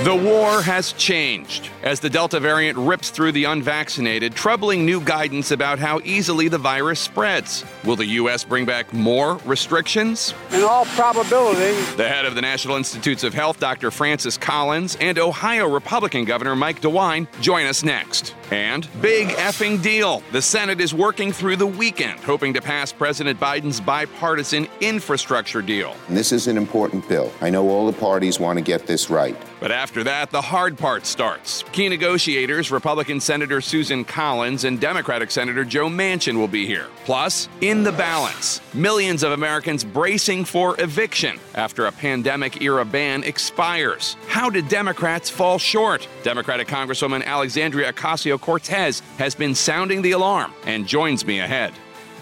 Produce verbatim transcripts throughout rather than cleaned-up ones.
The war has changed as the Delta variant rips through the unvaccinated, troubling new guidance about how easily the virus spreads. Will the U S bring back more restrictions? In all probability. The head of the National Institutes of Health, Doctor Francis Collins, and Ohio Republican Governor Mike DeWine join us next. And big effing deal. The Senate is working through the weekend, hoping to pass President Biden's bipartisan infrastructure deal. This is an important bill. I know all the parties want to get this right. But after that, the hard part starts. Key negotiators, Republican Senator Susan Collins and Democratic Senator Joe Manchin will be here. Plus, in the balance, millions of Americans bracing for eviction after a pandemic-era ban expires. How did Democrats fall short? Democratic Congresswoman Alexandria Ocasio-Cortez has been sounding the alarm and joins me ahead.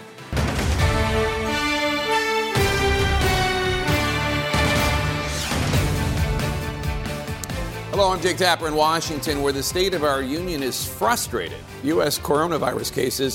Hello, I'm Jake Tapper in Washington, where the state of our union is frustrated. U S coronavirus cases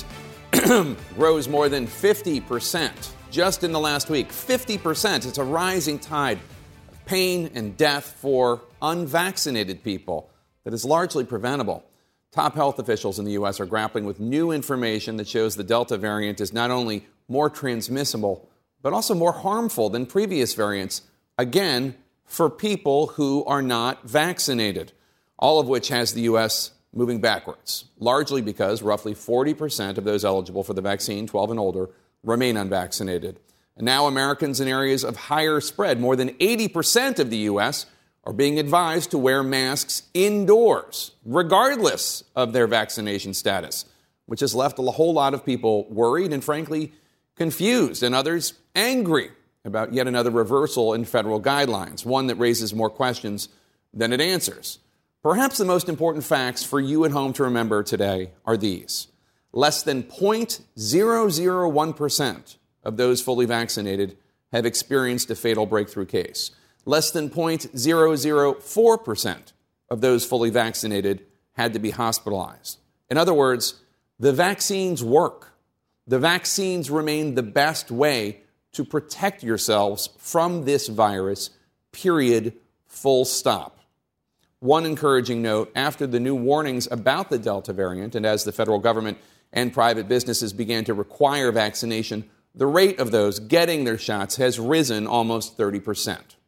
rose more than fifty percent just in the last week. fifty percent. It's a rising tide of pain and death for unvaccinated people that is largely preventable. Top health officials in the U S are grappling with new information that shows the Delta variant is not only more transmissible, but also more harmful than previous variants. Again, for people who are not vaccinated, all of which has the U S moving backwards, largely because roughly forty percent of those eligible for the vaccine, twelve and older, remain unvaccinated. And now Americans in areas of higher spread, more than eighty percent of the U S, are being advised to wear masks indoors, regardless of their vaccination status, which has left a whole lot of people worried and, frankly, confused, and others angry about yet another reversal in federal guidelines, one that raises more questions than it answers. Perhaps the most important facts for you at home to remember today are these. Less than zero point zero zero one percent of those fully vaccinated have experienced a fatal breakthrough case. Less than zero point zero zero four percent of those fully vaccinated had to be hospitalized. In other words, the vaccines work. The vaccines remain the best way to protect yourselves from this virus, period, full stop. One encouraging note, after the new warnings about the Delta variant and as the federal government and private businesses began to require vaccination, the rate of those getting their shots has risen almost thirty percent.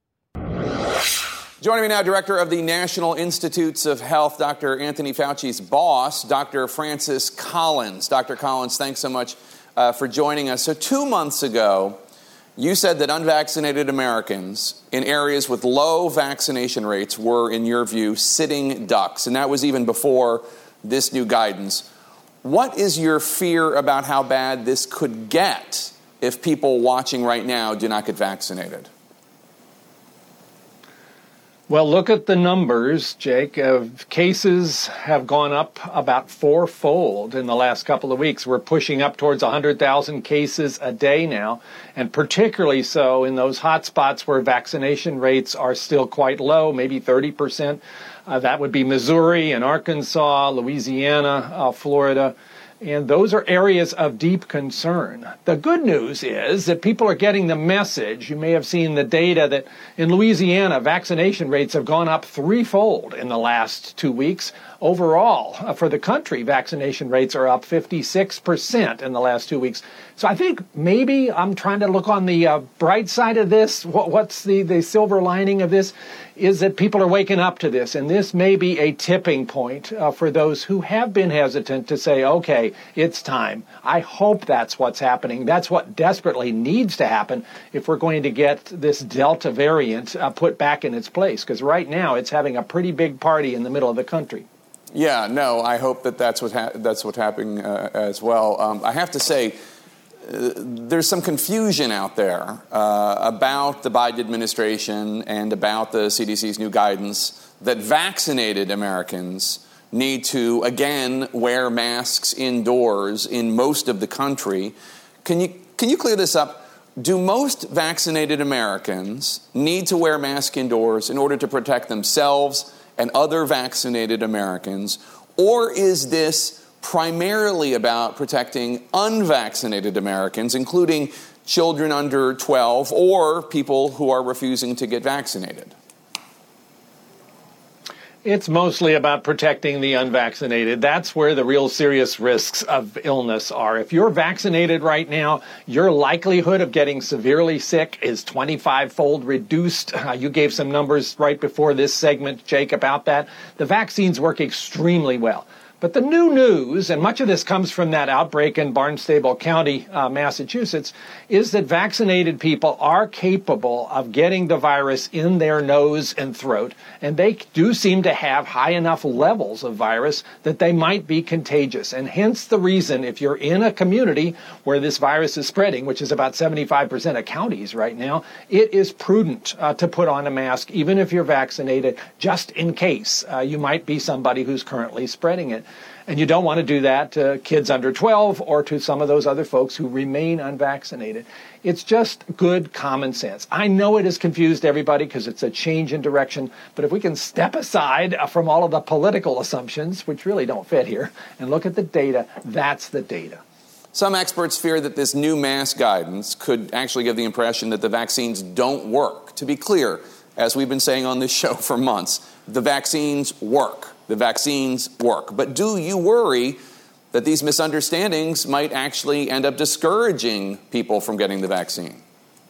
Joining me now, Director of the National Institutes of Health, Doctor Anthony Fauci's boss, Doctor Francis Collins. Doctor Collins, thanks so much Uh, for joining us. So two months ago, you said that unvaccinated Americans in areas with low vaccination rates were, in your view, sitting ducks. And that was even before this new guidance. What is your fear about how bad this could get if people watching right now do not get vaccinated? Well, look at the numbers, Jake. Of cases have gone up about fourfold in the last couple of weeks. We're pushing up towards one hundred thousand cases a day now, and particularly so in those hot spots where vaccination rates are still quite low, maybe thirty percent. Uh, that would be Missouri and Arkansas, Louisiana, uh, Florida. And those are areas of deep concern. The good news is that people are getting the message. You may have seen the data that in Louisiana, vaccination rates have gone up threefold in the last two weeks. Overall, uh, for the country, vaccination rates are up fifty-six percent in the last two weeks. So I think maybe I'm trying to look on the uh, bright side of this. What, what's the, the silver lining of this is that people are waking up to this. And this may be a tipping point uh, for those who have been hesitant to say, okay, it's time. I hope that's what's happening. That's what desperately needs to happen if we're going to get this Delta variant uh, put back in its place. Because right now it's having a pretty big party in the middle of the country. Yeah, no, I hope that that's, what ha- that's what's happening uh, as well. Um, I have to say, uh, there's some confusion out there uh, about the Biden administration and about the C D C's new guidance that vaccinated Americans need to, again, wear masks indoors in most of the country. Can you, can you clear this up? Do most vaccinated Americans need to wear masks indoors in order to protect themselves and other vaccinated Americans, or is this primarily about protecting unvaccinated Americans, including children under twelve or people who are refusing to get vaccinated? It's mostly about protecting the unvaccinated. That's where the real serious risks of illness are. If you're vaccinated right now, your likelihood of getting severely sick is twenty-five-fold reduced. Uh, you gave some numbers right before this segment, Jake, about that. The vaccines work extremely well. But the new news, and much of this comes from that outbreak in Barnstable County, uh, Massachusetts, is that vaccinated people are capable of getting the virus in their nose and throat, and they do seem to have high enough levels of virus that they might be contagious. And hence the reason, if you're in a community where this virus is spreading, which is about seventy-five percent of counties right now, it is prudent uh, to put on a mask, even if you're vaccinated, just in case uh, you might be somebody who's currently spreading it. And you don't want to do that to kids under twelve or to some of those other folks who remain unvaccinated. It's just good common sense. I know it has confused everybody because it's a change in direction, but if we can step aside from all of the political assumptions, which really don't fit here, and look at the data, that's the data. Some experts fear that this new mask guidance could actually give the impression that the vaccines don't work. To be clear, as we've been saying on this show for months, the vaccines work. The vaccines work. But do you worry that these misunderstandings might actually end up discouraging people from getting the vaccine?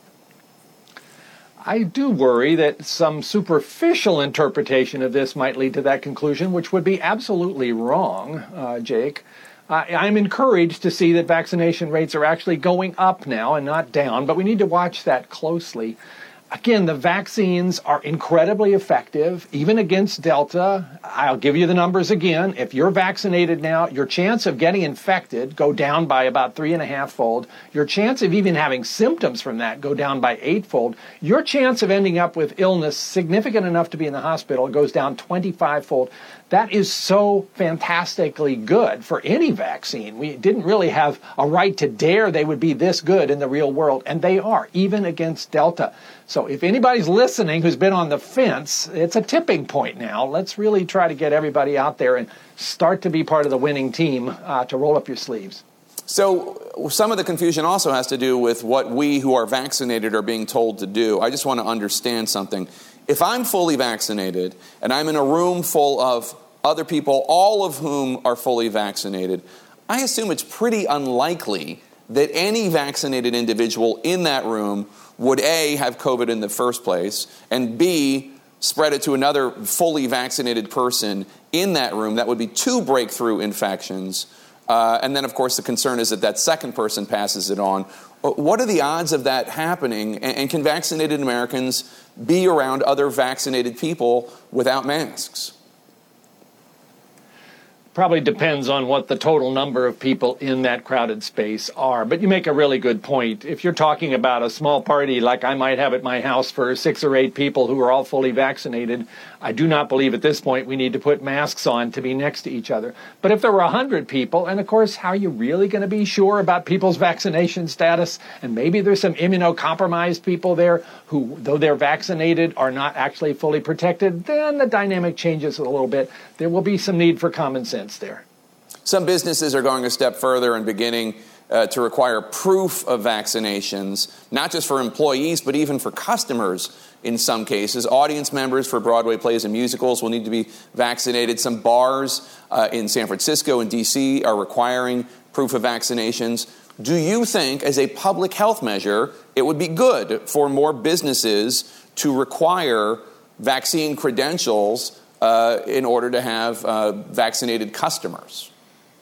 I do worry that some superficial interpretation of this might lead to that conclusion, which would be absolutely wrong, uh, Jake. Uh, I'm encouraged to see that vaccination rates are actually going up now and not down, but we need to watch that closely. Again, the vaccines are incredibly effective, even against Delta. I'll give you the numbers again. If you're vaccinated now, your chance of getting infected go down by about three and a half fold. Your chance of even having symptoms from that go down by eightfold. Your chance of ending up with illness significant enough to be in the hospital goes down twenty-five fold. That is so fantastically good for any vaccine. We didn't really have a right to dare they would be this good in the real world, and they are, even against Delta. So if anybody's listening who's been on the fence, it's a tipping point now. Let's really try to get everybody out there and start to be part of the winning team uh, to roll up your sleeves. So some of the confusion also has to do with what we who are vaccinated are being told to do. I just want to understand something. If I'm fully vaccinated and I'm in a room full of other people, all of whom are fully vaccinated, I assume it's pretty unlikely that any vaccinated individual in that room would A, have COVID in the first place, and B, spread it to another fully vaccinated person in that room. That would be two breakthrough infections. Uh, and then, of course, the concern is that that second person passes it on. What are the odds of that happening? And, and can vaccinated Americans be around other vaccinated people without masks? Probably depends on what the total number of people in that crowded space are. But you make a really good point. If you're talking about a small party like I might have at my house for six or eight people who are all fully vaccinated, I do not believe at this point we need to put masks on to be next to each other. But if there were one hundred people, and of course, how are you really going to be sure about people's vaccination status? And maybe there's some immunocompromised people there who, though they're vaccinated, are not actually fully protected, then the dynamic changes a little bit. There will be some need for common sense there. Some businesses are going a step further and beginning uh, to require proof of vaccinations, not just for employees, but even for customers in some cases. Audience members for Broadway plays and musicals will need to be vaccinated. Some bars uh, in San Francisco and D C are requiring proof of vaccinations. Do you think, as a public health measure, it would be good for more businesses to require vaccine credentials Uh, in order to have uh, vaccinated customers?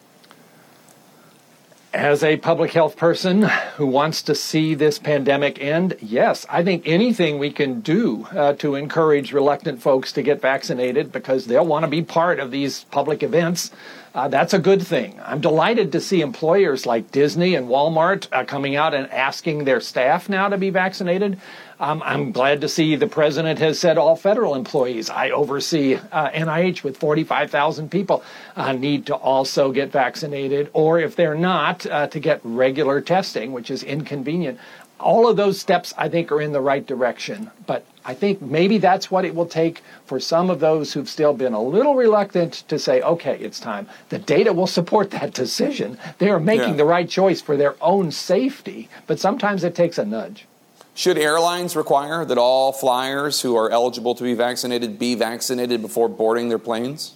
As a public health person who wants to see this pandemic end, yes, I think anything we can do uh, to encourage reluctant folks to get vaccinated because they'll want to be part of these public events, uh, that's a good thing. I'm delighted to see employers like Disney and Walmart uh, coming out and asking their staff now to be vaccinated. Um, I'm glad to see the president has said all federal employees, I oversee uh, N I H with forty-five thousand people, uh, need to also get vaccinated, or if they're not, uh, to get regular testing, which is inconvenient. All of those steps, I think, are in the right direction. But I think maybe that's what it will take for some of those who've still been a little reluctant to say, okay, it's time. The data will support that decision. They are making Yeah. the right choice for their own safety, but sometimes it takes a nudge. Should airlines require that all flyers who are eligible to be vaccinated be vaccinated before boarding their planes?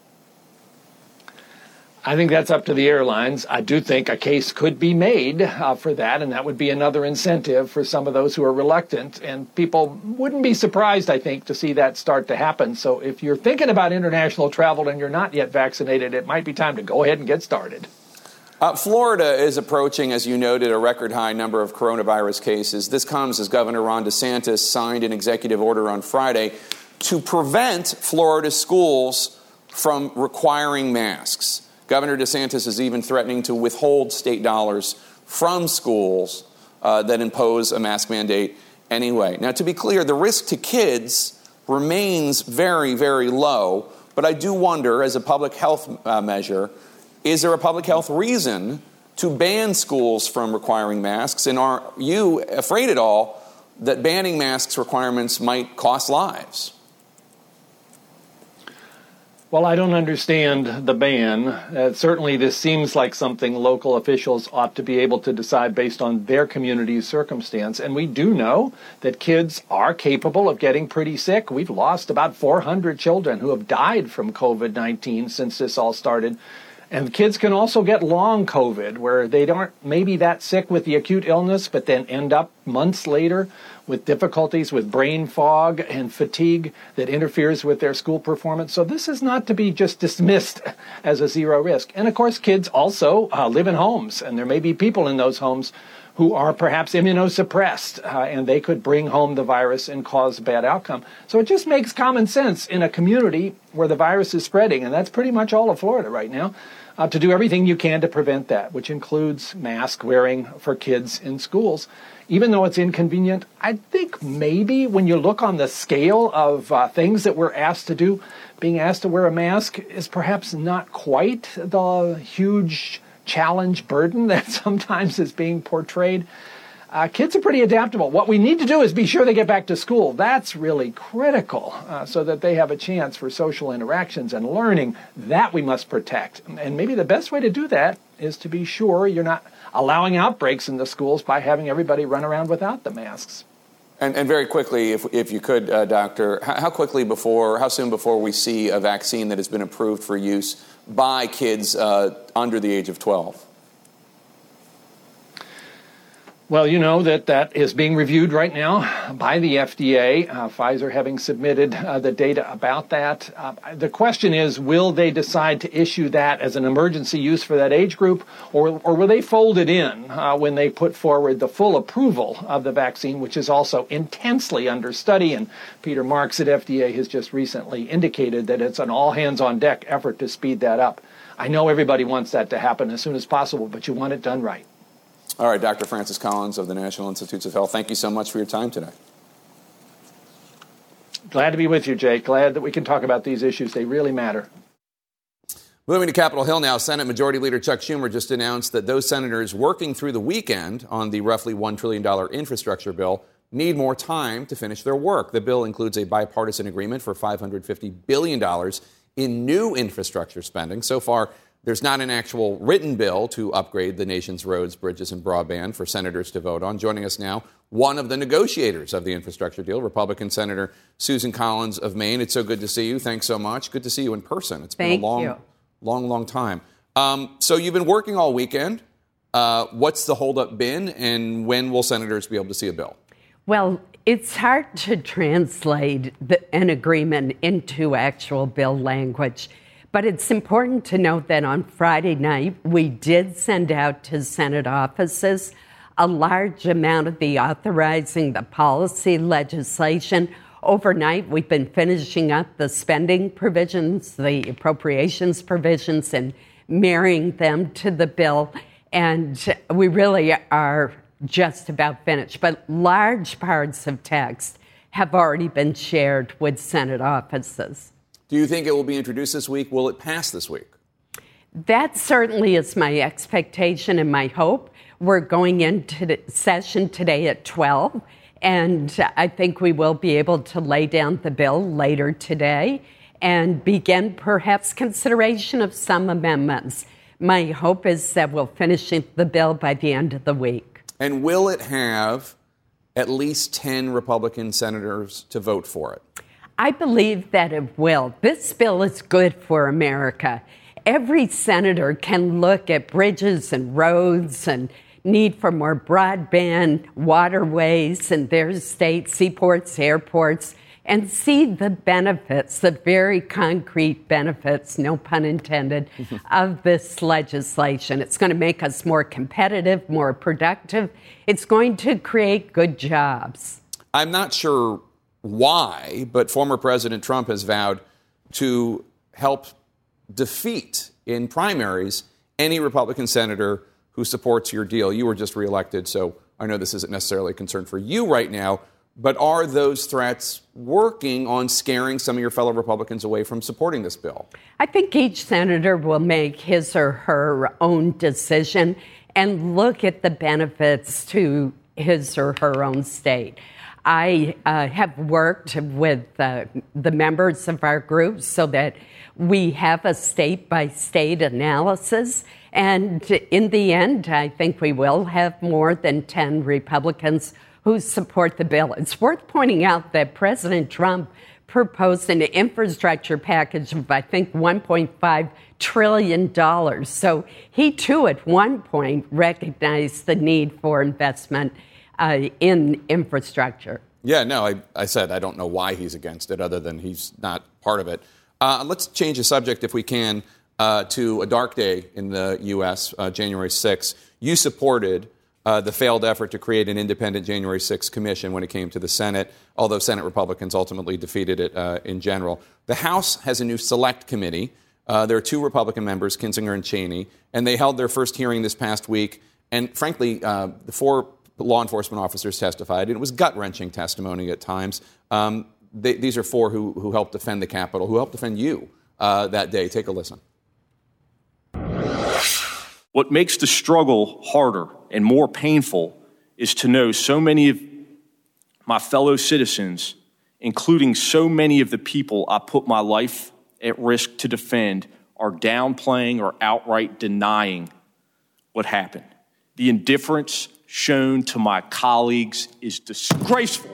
I think that's up to the airlines. I do think a case could be made uh, for that, and that would be another incentive for some of those who are reluctant. And people wouldn't be surprised, I think, to see that start to happen. So if you're thinking about international travel and you're not yet vaccinated, it might be time to go ahead and get started. Uh, Florida is approaching, as you noted, a record high number of coronavirus cases. This comes as Governor Ron DeSantis signed an executive order on Friday to prevent Florida schools from requiring masks. Governor DeSantis is even threatening to withhold state dollars from schools uh, that impose a mask mandate anyway. Now, to be clear, the risk to kids remains very, very low. But I do wonder, as a public health uh, measure, is there a public health reason to ban schools from requiring masks? And are you afraid at all that banning masks requirements might cost lives? Well, I don't understand the ban. Uh, certainly, this seems like something local officials ought to be able to decide based on their community's circumstance. And we do know that kids are capable of getting pretty sick. We've lost about four hundred children who have died from covid nineteen since this all started. And kids can also get long COVID, where they aren't maybe that sick with the acute illness, but then end up months later with difficulties with brain fog and fatigue that interferes with their school performance. So this is not to be just dismissed as a zero risk. And of course, kids also uh, live in homes, and there may be people in those homes who are perhaps immunosuppressed, uh, and they could bring home the virus and cause a bad outcome. So it just makes common sense in a community where the virus is spreading, and that's pretty much all of Florida right now, uh, to do everything you can to prevent that, which includes mask wearing for kids in schools. Even though it's inconvenient, I think maybe when you look on the scale of uh, things that we're asked to do, being asked to wear a mask is perhaps not quite the huge challenge burden that sometimes is being portrayed. Uh, kids are pretty adaptable. What we need to do is be sure they get back to school. That's really critical uh, so that they have a chance for social interactions and learning. That we must protect. And maybe the best way to do that is to be sure you're not allowing outbreaks in the schools by having everybody run around without the masks. And, and very quickly, if, if you could, uh, Doctor, how, how quickly before, how soon before we see a vaccine that has been approved for use by kids uh, under the age of twelve? Well, you know that that is being reviewed right now by the F D A, uh, Pfizer having submitted uh, the data about that. Uh, the question is, will they decide to issue that as an emergency use for that age group, or, or will they fold it in uh, when they put forward the full approval of the vaccine, which is also intensely under study? And Peter Marks at F D A has just recently indicated that it's an all-hands-on-deck effort to speed that up. I know everybody wants that to happen as soon as possible, but you want it done right. All right, Doctor Francis Collins of the National Institutes of Health, thank you so much for your time today. Glad to be with you, Jake. Glad that we can talk about these issues. They really matter. Moving to Capitol Hill now, Senate Majority Leader Chuck Schumer just announced that those senators working through the weekend on the roughly one trillion dollars infrastructure bill need more time to finish their work. The bill includes a bipartisan agreement for five hundred fifty billion dollars in new infrastructure spending. So far, there's not an actual written bill to upgrade the nation's roads, bridges, and broadband for senators to vote on. Joining us now, one of the negotiators of the infrastructure deal, Republican Senator Susan Collins of Maine. It's so good to see you. Thanks so much. Good to see you in person. It's been Thank a long, you. long, long time. Um, so you've been working all weekend. Uh, what's the holdup been, and when will senators be able to see a bill? Well, it's hard to translate the, an agreement into actual bill language. But it's important to note that on Friday night, we did send out to Senate offices a large amount of the authorizing the policy legislation. Overnight, we've been finishing up the spending provisions, the appropriations provisions, and marrying them to the bill. And we really are just about finished. But large parts of text have already been shared with Senate offices. Do you think it will be introduced this week? Will it pass this week? That certainly is my expectation and my hope. We're going into the session today at twelve, and I think we will be able to lay down the bill later today and begin perhaps consideration of some amendments. My hope is that we'll finish the bill by the end of the week. And will it have at least ten Republican senators to vote for it? I believe that it will. This bill is good for America. Every senator can look at bridges and roads and need for more broadband, waterways in their state, seaports, airports, and see the benefits, the very concrete benefits, no pun intended, of this legislation. It's going to make us more competitive, more productive. It's going to create good jobs. I'm not sure why, but former President Trump has vowed to help defeat in primaries any Republican senator who supports your deal. You were just reelected, so I know this isn't necessarily a concern for you right now, but are those threats working on scaring some of your fellow Republicans away from supporting this bill? I think each senator will make his or her own decision and look at the benefits to his or her own state. I uh, have worked with uh, the members of our group so that we have a state-by-state analysis. And in the end, I think we will have more than ten Republicans who support the bill. It's worth pointing out that President Trump proposed an infrastructure package of, I think, one point five trillion dollars. So he, too, at one point recognized the need for investment uh, in infrastructure. Yeah, no, I, I said I don't know why he's against it other than he's not part of it. Uh, let's change the subject, if we can, uh, to a dark day in the U S, uh, January sixth. You supported uh, the failed effort to create an independent January sixth commission when it came to the Senate, although Senate Republicans ultimately defeated it uh, in general. The House has a new select committee. Uh, there are two Republican members, Kinzinger and Cheney, and they held their first hearing this past week. And frankly, uh, the four law enforcement officers testified, and it was gut-wrenching testimony at times. Um, they, these are four who, who helped defend the Capitol, who helped defend you uh, that day. Take a listen. What makes the struggle harder and more painful is to know so many of my fellow citizens, including so many of the people I put my life at risk to defend, are downplaying or outright denying what happened. The indifference shown to my colleagues is disgraceful.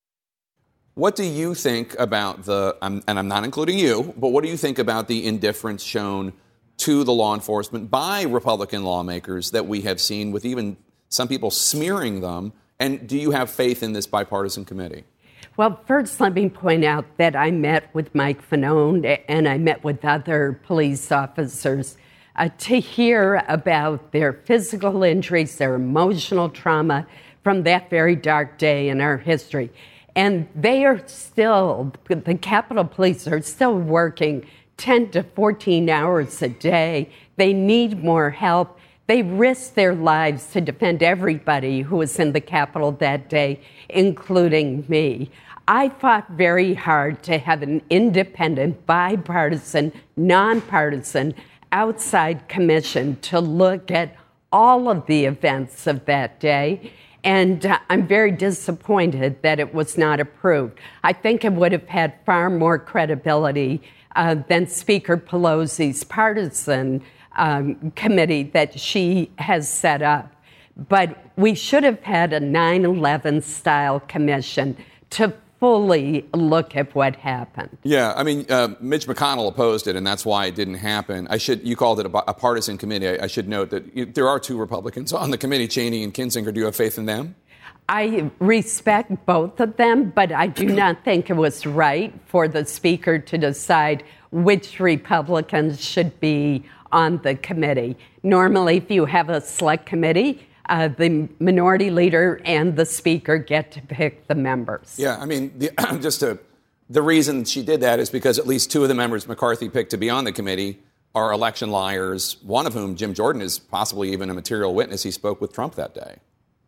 What do you think about the, um, and I'm not including you, but what do you think about the indifference shown to the law enforcement by Republican lawmakers that we have seen, with even some people smearing them? And do you have faith in this bipartisan committee? Well, first, let me point out that I met with Mike Fanone and I met with other police officers uh, to hear about their physical injuries, their emotional trauma from that very dark day in our history. And they are still, the Capitol Police are still working ten to fourteen hours a day. They need more help. They risked their lives to defend everybody who was in the Capitol that day, including me. I fought very hard to have an independent, bipartisan, nonpartisan, outside commission to look at all of the events of that day. And uh, I'm very disappointed that it was not approved. I think it would have had far more credibility uh, than Speaker Pelosi's partisan um, committee that she has set up. But we should have had a nine eleven style commission to fully look at what happened. Yeah, I mean, uh, Mitch McConnell opposed it, and that's why it didn't happen. I should, you called it a, a partisan committee. I, I should note that you, there are two Republicans on the committee, Cheney and Kinzinger. Do you have faith in them? I respect both of them, but I do not think it was right for the Speaker to decide which Republicans should be on the committee. Normally, if you have a select committee, Uh, the minority leader and the speaker get to pick the members. Yeah, I mean, the, just to, the reason she did that is because at least two of the members McCarthy picked to be on the committee are election liars, one of whom, Jim Jordan, is possibly even a material witness. He spoke with Trump that day.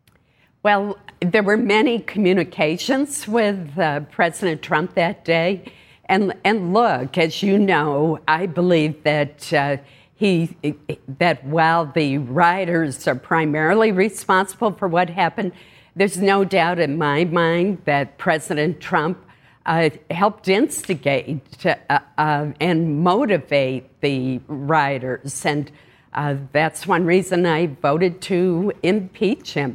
Well, there were many communications with uh, President Trump that day. And, and look, as you know, I believe that uh, He, that while the rioters are primarily responsible for what happened, there's no doubt in my mind that President Trump uh, helped instigate uh, uh, and motivate the rioters. And uh, that's one reason I voted to impeach him.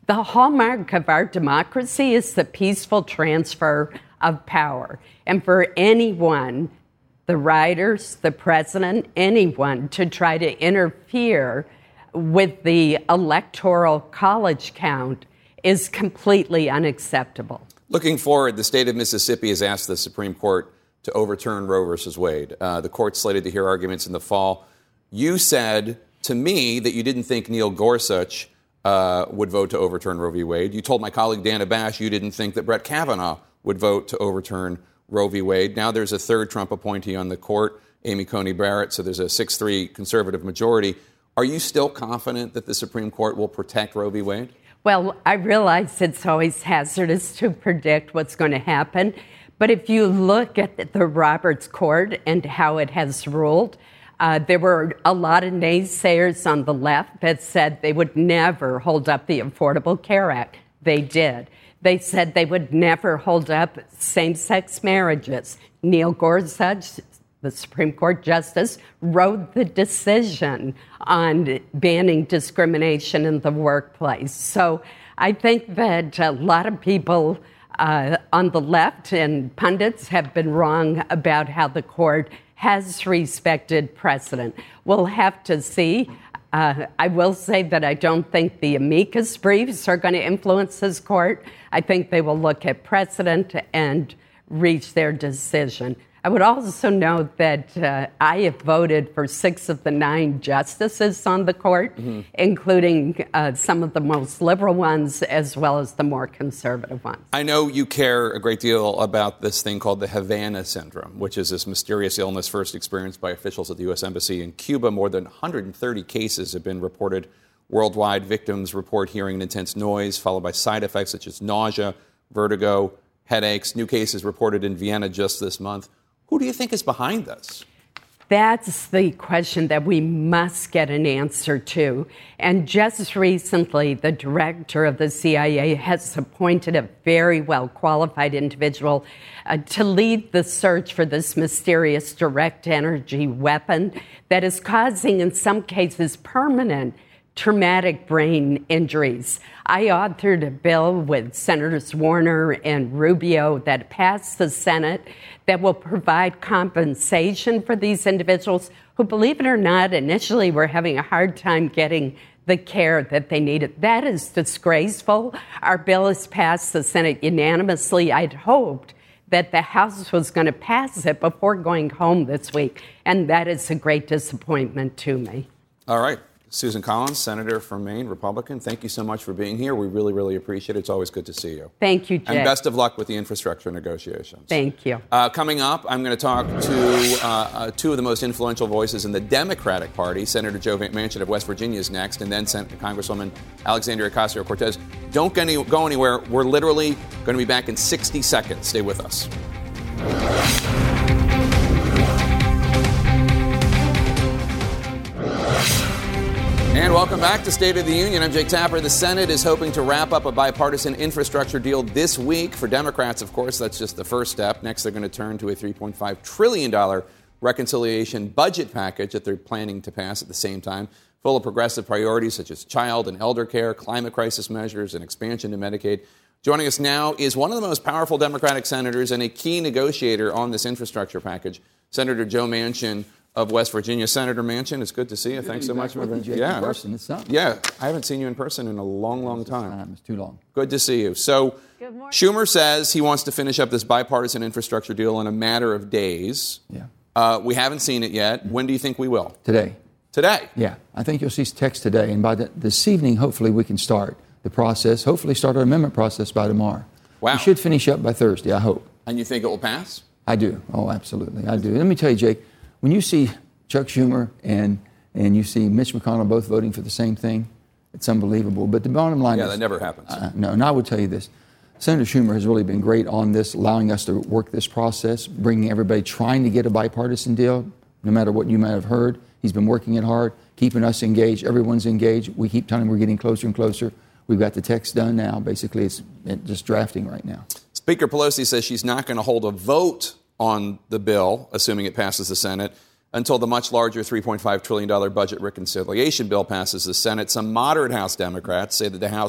The hallmark of our democracy is the peaceful transfer of power. And for anyone, the writers, the president, anyone, to try to interfere with the electoral college count is completely unacceptable. Looking forward, the state of Mississippi has asked the Supreme Court to overturn Roe versus Wade. Uh, the court's slated to hear arguments in the fall. You said to me that you didn't think Neil Gorsuch uh, would vote to overturn Roe v. Wade. You told my colleague Dana Bash you didn't think that Brett Kavanaugh would vote to overturn Roe v. Wade. Now there's a third Trump appointee on the court, Amy Coney Barrett, so there's a six three conservative majority. Are you still confident that the Supreme Court will protect Roe v. Wade? Well, I realize it's always hazardous to predict what's going to happen, but if you look at the Roberts Court and how it has ruled, uh, there were a lot of naysayers on the left that said they would never hold up the Affordable Care Act. They did. They said they would never hold up same-sex marriages. Neil Gorsuch, the Supreme Court justice, wrote the decision on banning discrimination in the workplace. So I think that a lot of people uh, on the left and pundits have been wrong about how the court has respected precedent. We'll have to see. Uh, I will say that I don't think the amicus briefs are going to influence this court. I think they will look at precedent and reach their decision. I would also note that uh, I have voted for six of the nine justices on the court, mm-hmm. including uh, some of the most liberal ones as well as the more conservative ones. I know you care a great deal about this thing called the Havana Syndrome, which is this mysterious illness first experienced by officials at the U S Embassy in Cuba. More than one hundred thirty cases have been reported worldwide. Victims report hearing an intense noise followed by side effects such as nausea, vertigo, headaches. New cases reported in Vienna just this month. Who do you think is behind this? That's the question that we must get an answer to. And just recently, the director of the C I A has appointed a very well-qualified individual uh, to lead the search for this mysterious direct energy weapon that is causing, in some cases, permanent traumatic brain injuries. I authored a bill with Senators Warner and Rubio that passed the Senate that will provide compensation for these individuals who, believe it or not, initially were having a hard time getting the care that they needed. That is disgraceful. Our bill has passed the Senate unanimously. I'd hoped that the House was going to pass it before going home this week, and that is a great disappointment to me. All right. Susan Collins, Senator from Maine, Republican, thank you so much for being here. We really, really appreciate it. It's always good to see you. Thank you, Jay. And best of luck with the infrastructure negotiations. Thank you. Uh, coming up, I'm going to talk to uh, uh, two of the most influential voices in the Democratic Party. Senator Joe Manchin of West Virginia is next, and then Senator Congresswoman Alexandria Ocasio-Cortez. Don't go, any, go anywhere. We're literally going to be back in sixty seconds. Stay with us. And welcome back to State of the Union. I'm Jake Tapper. The Senate is hoping to wrap up a bipartisan infrastructure deal this week. For Democrats, of course, that's just the first step. Next, they're going to turn to a three point five trillion dollars reconciliation budget package that they're planning to pass at the same time, full of progressive priorities such as child and elder care, climate crisis measures, and expansion to Medicaid. Joining us now is one of the most powerful Democratic senators and a key negotiator on this infrastructure package, Senator Joe Manchin of West Virginia. Senator Manchin, it's good to see you. Good Thanks so much for being being yeah, in person. It's something. Yeah, I haven't seen you in person in a long, long time. time. It's too long. Good to see you. So, Schumer says he wants to finish up this bipartisan infrastructure deal in a matter of days. Yeah. Uh, we haven't seen it yet. When do you think we will? Today. Today? Yeah. I think you'll see text today, and by the, this evening, hopefully, we can start the process. Hopefully, start our amendment process by tomorrow. Wow. We should finish up by Thursday. I hope. And you think it will pass? I do. Oh, absolutely. I do. Let me tell you, Jake. When you see Chuck Schumer and and you see Mitch McConnell both voting for the same thing, it's unbelievable. But the bottom line yeah, is... Yeah, that never happens. Uh, no, and I would tell you this. Senator Schumer has really been great on this, allowing us to work this process, bringing everybody, trying to get a bipartisan deal, no matter what you might have heard. He's been working it hard, keeping us engaged. Everyone's engaged. We keep telling him we're getting closer and closer. We've got the text done now. Basically, it's just drafting right now. Speaker Pelosi says she's not going to hold a vote on the bill, assuming it passes the Senate, until the much larger three point five trillion dollars budget reconciliation bill passes the Senate. Some moderate House Democrats say that the House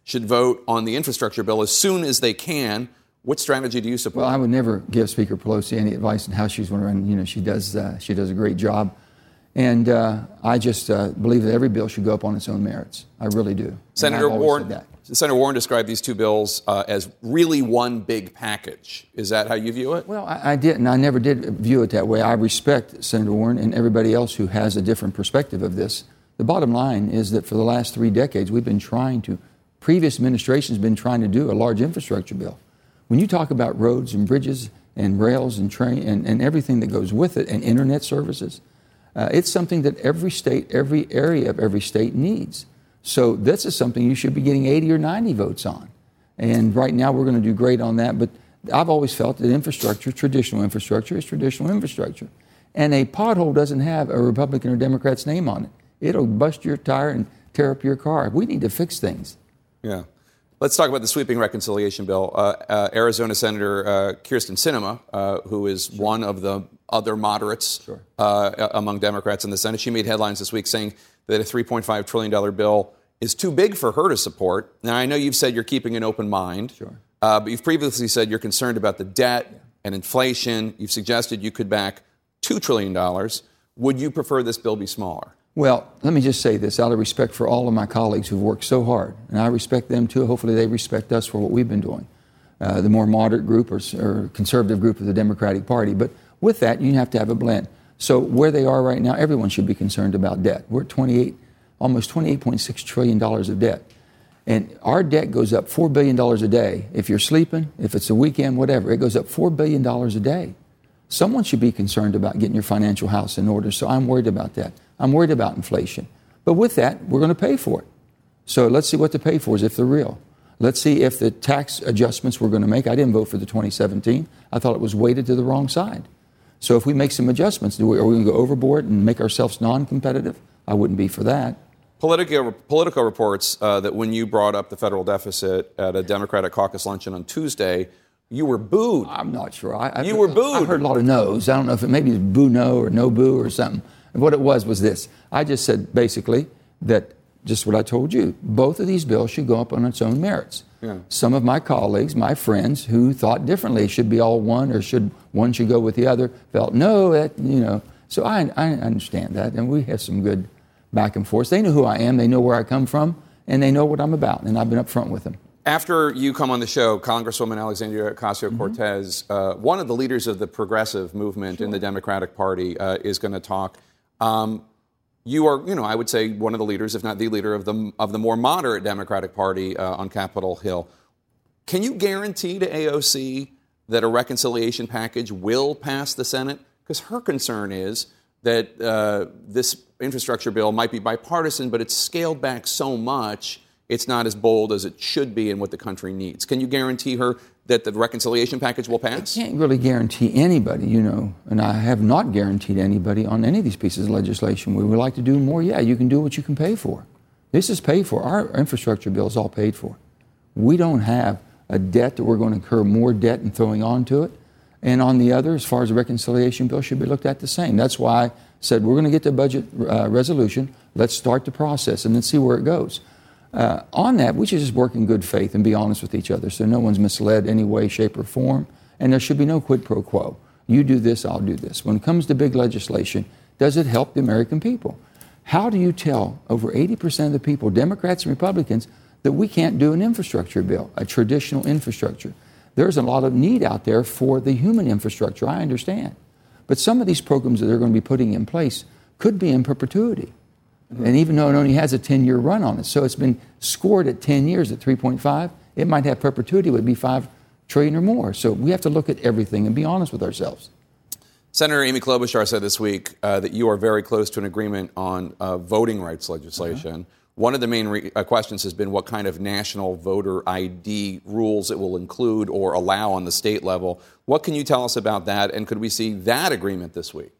should vote on the infrastructure bill as soon as they can. What strategy do you support? Well, I would never give Speaker Pelosi any advice on how she's going to run. You know, she does uh, she does a great job. And uh, I just uh, believe that every bill should go up on its own merits. I really do. Senator Warren, Senator Warren described these two bills uh, as really one big package. Is that how you view it? Well, I, I didn't. I never did view it that way. I respect Senator Warren and everybody else who has a different perspective of this. The bottom line is that for the last three decades, we've been trying to, previous administrations have been trying to do a large infrastructure bill. When you talk about roads and bridges and rails and train and, and everything that goes with it and internet services, uh, it's something that every state, every area of every state needs. So this is something you should be getting eighty or ninety votes on. And right now we're going to do great on that. But I've always felt that infrastructure, traditional infrastructure, is traditional infrastructure. And a pothole doesn't have a Republican or Democrat's name on it. It'll bust your tire and tear up your car. We need to fix things. Yeah. Let's talk about the sweeping reconciliation bill. Uh, uh, Arizona Senator uh, Kyrsten Sinema, uh, who is sure. one of the other moderates sure. uh, among Democrats in the Senate, she made headlines this week saying that a three point five trillion dollars bill is too big for her to support. Now, I know you've said you're keeping an open mind, sure. uh, but you've previously said you're concerned about the debt yeah. and inflation. You've suggested you could back two trillion dollars. Would you prefer this bill be smaller? Well, let me just say this out of respect for all of my colleagues who've worked so hard, and I respect them too. Hopefully they respect us for what we've been doing, uh, the more moderate group or, or conservative group of the Democratic Party. But with that, you have to have a blend. So where they are right now, everyone should be concerned about debt. We're at twenty-eight, almost twenty-eight point six trillion dollars of debt. And our debt goes up four billion dollars a day. If you're sleeping, if it's a weekend, whatever, it goes up four billion dollars a day. Someone should be concerned about getting your financial house in order. So I'm worried about that. I'm worried about inflation. But with that, we're going to pay for it. So let's see what the pay for is if they're real. Let's see if the tax adjustments we're going to make. I didn't vote for the twenty seventeen. I thought it was weighted to the wrong side. So if we make some adjustments, do we, are we going to go overboard and make ourselves non-competitive? I wouldn't be for that. Politico, Politico reports uh, that when you brought up the federal deficit at a Democratic caucus luncheon on Tuesday, you were booed. I'm not sure. I, I, you were booed. I heard a lot of no's. I don't know if it maybe it's boo no or no boo or something. And what it was was this. I just said basically that just what I told you. Both of these bills should go up on its own merits. Yeah. Some of my colleagues, my friends who thought differently, should be all one or should one should go with the other, felt no, that, you know. So I, I understand that, and we have some good back and forth. They know who I am, they know where I come from, and they know what I'm about, and I've been up front with them. After you come on the show, Congresswoman Alexandria Ocasio-Cortez, mm-hmm. uh, one of the leaders of the progressive movement sure. in the Democratic Party, uh, is going to talk. Um, you are, you know, I would say one of the leaders, if not the leader of the of the more moderate Democratic Party uh, on Capitol Hill. Can you guarantee to A O C that a reconciliation package will pass the Senate? Because her concern is that uh, this infrastructure bill might be bipartisan, but it's scaled back so much, it's not as bold as it should be and what the country needs. Can you guarantee her that the reconciliation package will pass? I can't really guarantee anybody, you know, and I have not guaranteed anybody on any of these pieces of legislation. We would like to do more. Yeah, you can do what you can pay for. This is paid for. Our infrastructure bill is all paid for. We don't have a debt that we're going to incur more debt and throwing onto it. And on the other, as far as the reconciliation bill, should be looked at the same. That's why I said we're going to get the budget uh, resolution. Let's start the process and then see where it goes. Uh, on that, we should just work in good faith and be honest with each other so no one's misled any way, shape, or form. And there should be no quid pro quo. You do this, I'll do this. When it comes to big legislation, does it help the American people? How do you tell over eighty percent of the people, Democrats and Republicans, that we can't do an infrastructure bill, a traditional infrastructure? There's a lot of need out there for the human infrastructure, I understand. But some of these programs that they're going to be putting in place could be in perpetuity. Mm-hmm. And even though it only has a ten-year run on it, so it's been scored at ten years at three point five, it might have perpetuity, it would be five trillion dollars or more. So we have to look at everything and be honest with ourselves. Senator Amy Klobuchar said this week uh, that you are very close to an agreement on uh, voting rights legislation. Uh-huh. One of the main re- uh, questions has been what kind of national voter I D rules it will include or allow on the state level. What can you tell us about that, and could we see that agreement this week?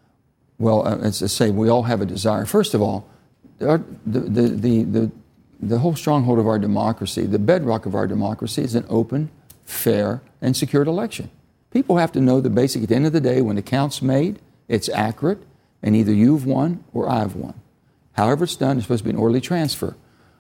Well, uh, as I say, we all have a desire. First of all, our, the, the, the, the, the whole stronghold of our democracy, the bedrock of our democracy, is an open, fair, and secured election. People have to know the basic, at the end of the day, when the count's made, it's accurate, and either you've won or I've won. However it's done, it's supposed to be an orderly transfer.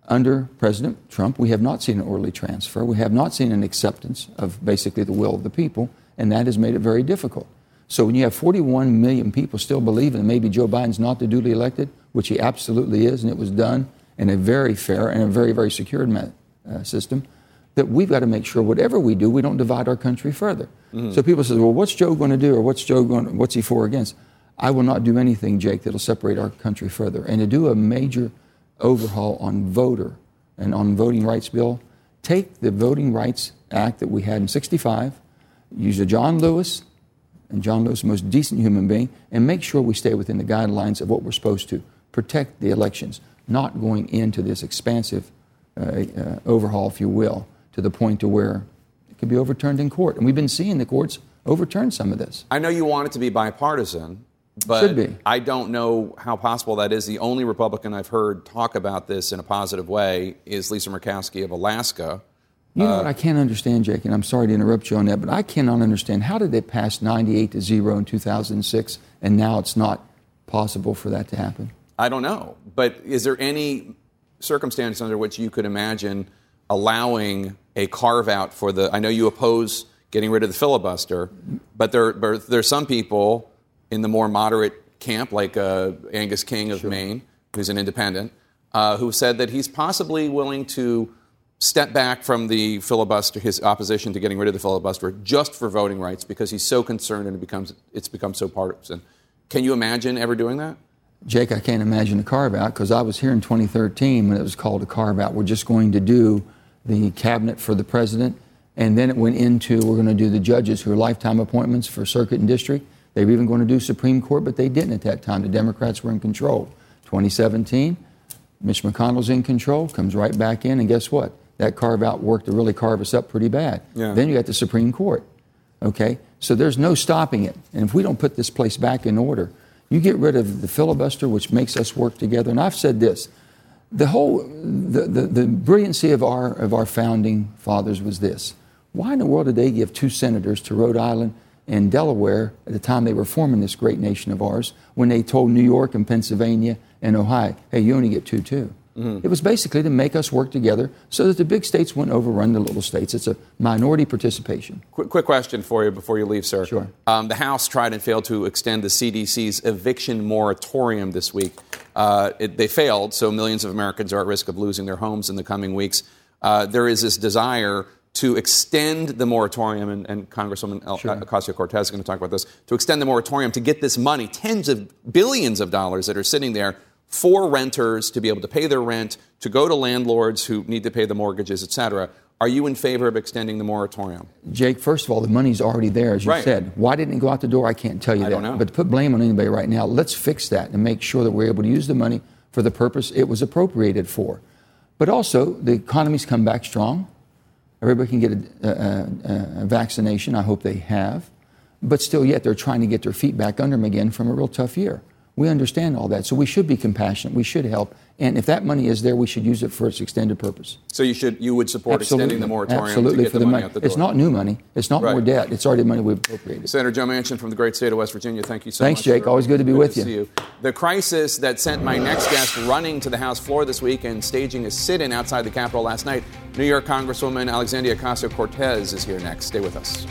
Under President Trump, we have not seen an orderly transfer. We have not seen an acceptance of basically the will of the people, and that has made it very difficult. So when you have forty-one million people still believing that maybe Joe Biden's not the duly elected, which he absolutely is, and it was done in a very fair and a very, very secured uh, system, that we've got to make sure whatever we do, we don't divide our country further. Mm-hmm. So people say, well, what's Joe going to do, or what's Joe going, what's he for or against? I will not do anything, Jake, that'll separate our country further. And to do a major overhaul on voter and on voting rights bill, take the Voting Rights Act that we had in sixty-five, use a John Lewis, and John Lewis, the most decent human being, and make sure we stay within the guidelines of what we're supposed to. Protect the elections, not going into this expansive uh, uh, overhaul, if you will, to the point to where it could be overturned in court. And we've been seeing the courts overturn some of this. I know you want it to be bipartisan, but Should be. I don't know how possible that is. The only Republican I've heard talk about this in a positive way is Lisa Murkowski of Alaska. You know uh, what I can't understand, Jake, and I'm sorry to interrupt you on that, but I cannot understand how did they pass ninety-eight to zero in two thousand six, and now it's not possible for that to happen? I don't know. But is there any circumstance under which you could imagine allowing a carve-out for the... I know you oppose getting rid of the filibuster, but there, there's some people in the more moderate camp, like uh, Angus King of sure. Maine, who's an independent, uh, who said that he's possibly willing to step back from the filibuster, his opposition to getting rid of the filibuster, just for voting rights, because he's so concerned and it becomes it's become so partisan. Can you imagine ever doing that? Jake, I can't imagine a carve-out, because I was here in twenty thirteen when it was called a carve-out. We're just going to do the cabinet for the president, and then it went into we're going to do the judges who are lifetime appointments for circuit and district. They were even going to do Supreme Court, but they didn't at that time. The Democrats were in control. twenty seventeen, Mitch McConnell's in control, comes right back in, and guess what? That carve-out worked to really carve us up pretty bad. Yeah. Then you got the Supreme Court, okay? So there's no stopping it. And if we don't put this place back in order, you get rid of the filibuster, which makes us work together. And I've said this, the whole, the, the, the brilliancy of our, of our founding fathers was this. Why in the world did they give two senators to Rhode Island and Delaware at the time they were forming this great nation of ours, when they told New York and Pennsylvania and Ohio, hey, you only get two, too? Mm-hmm. It was basically to make us work together so that the big states wouldn't overrun the little states. It's a minority participation. Quick, quick question for you before you leave, sir. Sure. Um, the House tried and failed to extend the C D C's eviction moratorium this week. Uh, it, they failed, so millions of Americans are at risk of losing their homes in the coming weeks. Uh, there is this desire to extend the moratorium, and, and Congresswoman sure. Ocasio-Cortez is going to talk about this, to extend the moratorium to get this money, tens of billions of dollars that are sitting there for renters to be able to pay their rent, to go to landlords who need to pay the mortgages, et cetera. Are you in favor of extending the moratorium? Jake, first of all, the money's already there, as you right. said. Why didn't it go out the door? I can't tell you I that. Don't know. But to put blame on anybody right now, let's fix that and make sure that we're able to use the money for the purpose it was appropriated for. But also, the economy's come back strong. Everybody can get a, a, a vaccination. I hope they have. But still yet, they're trying to get their feet back under them again from a real tough year. We understand all that. So we should be compassionate. We should help. And if that money is there, we should use it for its extended purpose. So you should, you would support Absolutely. extending the moratorium Absolutely, to get for the, the money money out the door? It's not new money. It's not right. more debt. It's already money we've appropriated. Senator Joe Manchin from the great state of West Virginia, thank you so Thanks, much. Thanks, Jake. Always good to be good with to you. See you. The crisis that sent my next guest running to the House floor this week and staging a sit-in outside the Capitol last night, New York Congresswoman Alexandria Ocasio-Cortez is here next. Stay with us.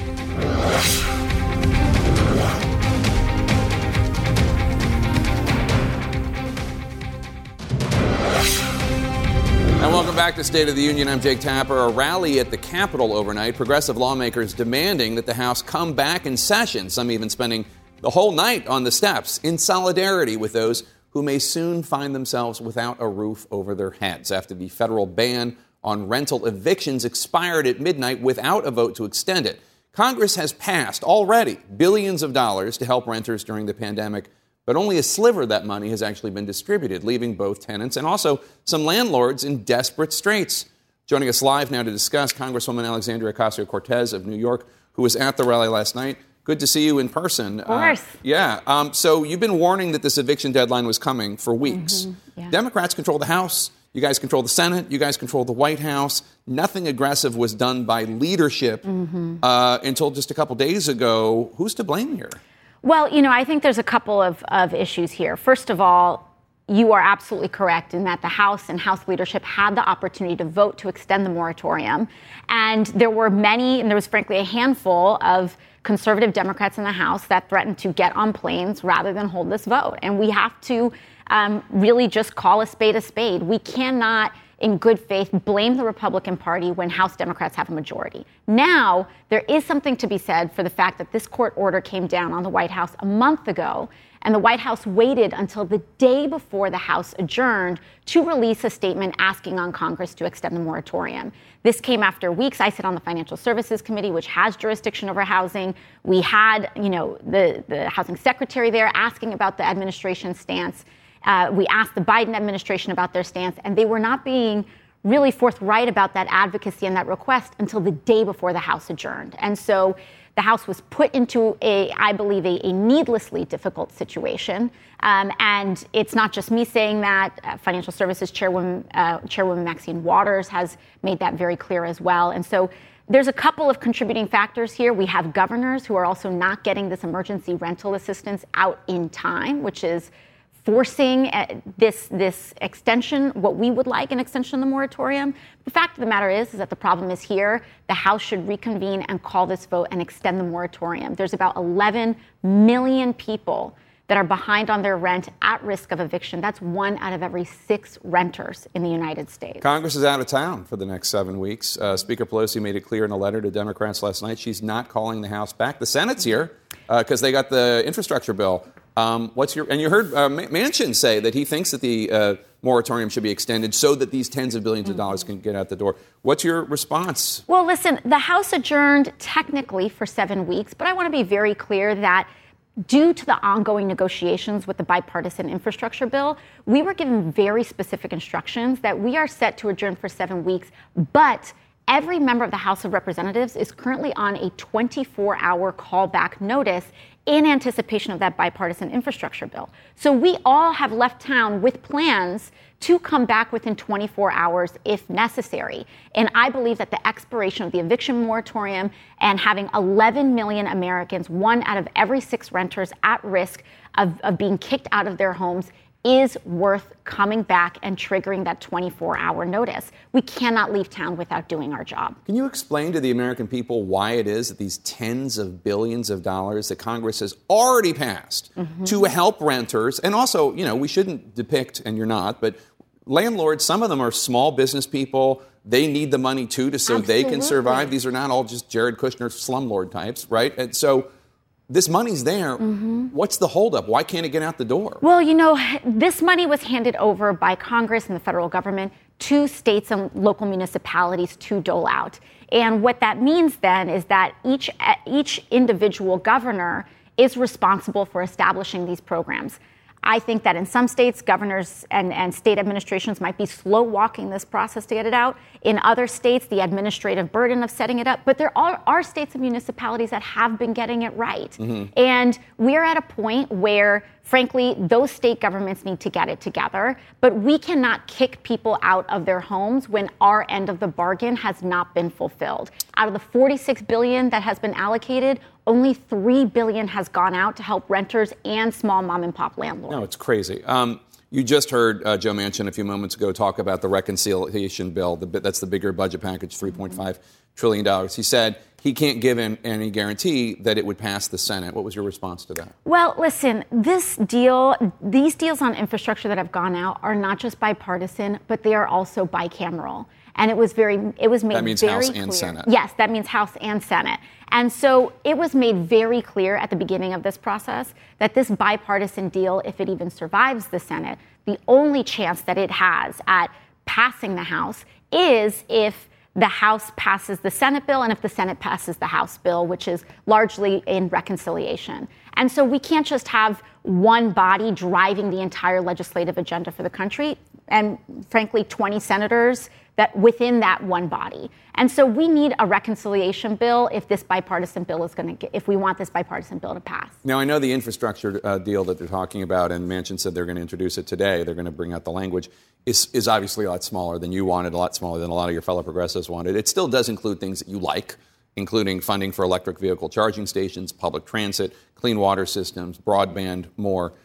And welcome back to State of the Union. I'm Jake Tapper. A rally at the Capitol overnight. Progressive lawmakers demanding that the House come back in session. Some even spending the whole night on the steps in solidarity with those who may soon find themselves without a roof over their heads after the federal ban on rental evictions expired at midnight without a vote to extend it. Congress has passed already billions of dollars to help renters during the pandemic, but only a sliver of that money has actually been distributed, leaving both tenants and also some landlords in desperate straits. Joining us live now to discuss, Congresswoman Alexandria Ocasio-Cortez of New York, who was at the rally last night. Good to see you in person. Of course. Uh, yeah. Um, so you've been warning that this eviction deadline was coming for weeks. Mm-hmm. Yeah. Democrats control the House. You guys control the Senate. You guys control the White House. Nothing aggressive was done by leadership mm-hmm. uh, until just a couple days ago. Who's to blame here? Well, you know, I think there's a couple of, of issues here. First of all, you are absolutely correct in that the House and House leadership had the opportunity to vote to extend the moratorium. And there were many, and there was frankly a handful of conservative Democrats in the House that threatened to get on planes rather than hold this vote. And we have to um, really just call a spade a spade. We cannot, in good faith, blame the Republican Party when House Democrats have a majority. Now, there is something to be said for the fact that this court order came down on the White House a month ago, and the White House waited until the day before the House adjourned to release a statement asking on Congress to extend the moratorium. This came after weeks. I sit on the Financial Services Committee, which has jurisdiction over housing. We had, you know, the, the housing secretary there asking about the administration's stance. Uh, we asked the Biden administration about their stance, and they were not being really forthright about that advocacy and that request until the day before the House adjourned. And so the House was put into a, I believe, a, a needlessly difficult situation. Um, and it's not just me saying that. Uh, Financial Services Chairwoman, uh, Chairwoman Maxine Waters has made that very clear as well. And so there's a couple of contributing factors here. We have governors who are also not getting this emergency rental assistance out in time, which is forcing uh, this this extension, what we would like an extension of the moratorium. The fact of the matter is, is that the problem is here. The House should reconvene and call this vote and extend the moratorium. There's about eleven million people that are behind on their rent at risk of eviction. That's one out of every six renters in the United States. Congress is out of town for the next seven weeks. Uh, Speaker Pelosi made it clear in a letter to Democrats last night she's not calling the House back. The Senate's here because uh, they got the infrastructure bill. Um, what's your and you heard uh, Manchin say that he thinks that the uh, moratorium should be extended so that these tens of billions of dollars can get out the door. What's your response? Well, listen, the House adjourned technically for seven weeks, but I want to be very clear that due to the ongoing negotiations with the bipartisan infrastructure bill, we were given very specific instructions that we are set to adjourn for seven weeks, but every member of the House of Representatives is currently on a twenty-four hour callback notice in anticipation of that bipartisan infrastructure bill. So we all have left town with plans to come back within twenty-four hours if necessary. And I believe that the expiration of the eviction moratorium and having eleven million Americans, one out of every six renters at risk of, of being kicked out of their homes, is worth coming back and triggering that twenty-four hour notice. We cannot leave town without doing our job. Can you explain to the American people why it is that these tens of billions of dollars that Congress has already passed mm-hmm. to help renters, and also, you know, we shouldn't depict, and you're not, but landlords, some of them are small business people. They need the money, too, to so Absolutely. They can survive. These are not all just Jared Kushner slumlord types, right? And so this money's there. Mm-hmm. What's the holdup? Why can't it get out the door? Well, you know, this money was handed over by Congress and the federal government to states and local municipalities to dole out. And what that means then is that each each individual governor is responsible for establishing these programs. I think that in some states, governors and, and state administrations might be slow walking this process to get it out. In other states, the administrative burden of setting it up. But there are, are states and municipalities that have been getting it right. Mm-hmm. And we're at a point where, frankly, those state governments need to get it together. But we cannot kick people out of their homes when our end of the bargain has not been fulfilled. Out of the forty-six billion dollars that has been allocated, only three billion dollars has gone out to help renters and small mom and pop landlords. No, it's crazy. Um, you just heard uh, Joe Manchin a few moments ago talk about the reconciliation bill. The, that's the bigger budget package, three point five trillion dollars. He said he can't give in any guarantee that it would pass the Senate. What was your response to that? Well, listen, this deal, these deals on infrastructure that have gone out are not just bipartisan, but they are also bicameral. And it was very, it was made that means very House clear. and Senate. Yes, that means House and Senate. And so it was made very clear at the beginning of this process that this bipartisan deal, if it even survives the Senate, the only chance that it has at passing the House is if the House passes the Senate bill and if the Senate passes the House bill, which is largely in reconciliation. And so we can't just have one body driving the entire legislative agenda for the country and, frankly, twenty senators that within that one body. And so we need a reconciliation bill if this bipartisan bill is going to get, if we want this bipartisan bill to pass. Now, I know the infrastructure uh, deal that they're talking about, and Manchin said they're going to introduce it today, they're going to bring out the language, is, is obviously a lot smaller than you wanted, a lot smaller than a lot of your fellow progressives wanted. It still does include things that you like, including funding for electric vehicle charging stations, public transit, clean water systems, broadband, more.